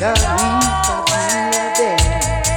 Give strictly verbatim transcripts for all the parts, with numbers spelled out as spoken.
shall we appear then?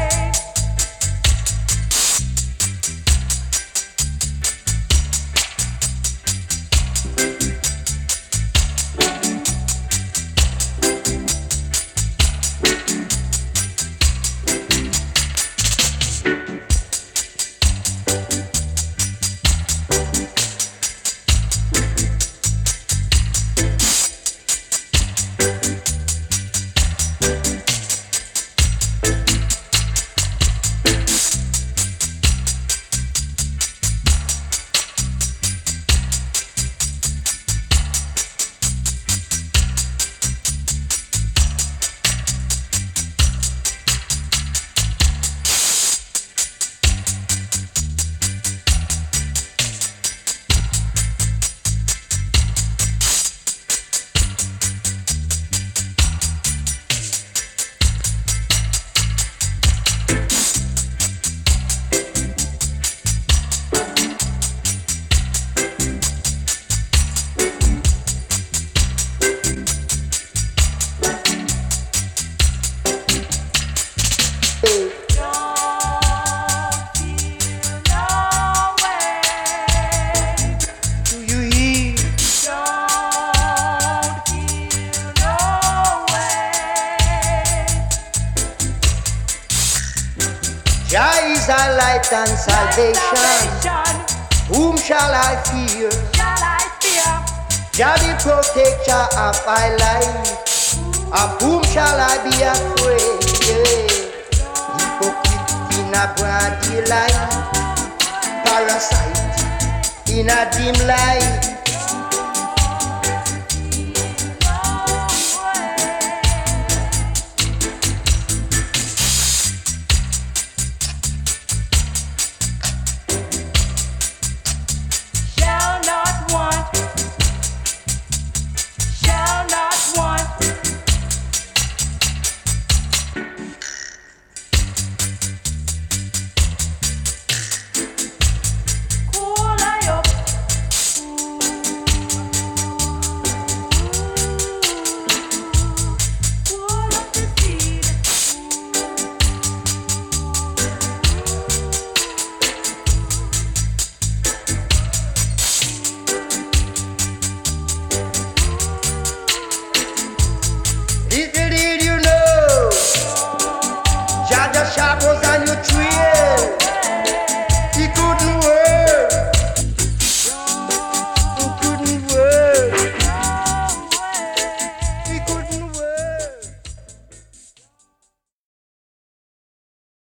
Jah is our light and salvation. Whom shall I fear? Jah the protector of my life. Of whom shall I be afraid? Yeah. Hypocrite in a broad daylight, parasite in a dim light.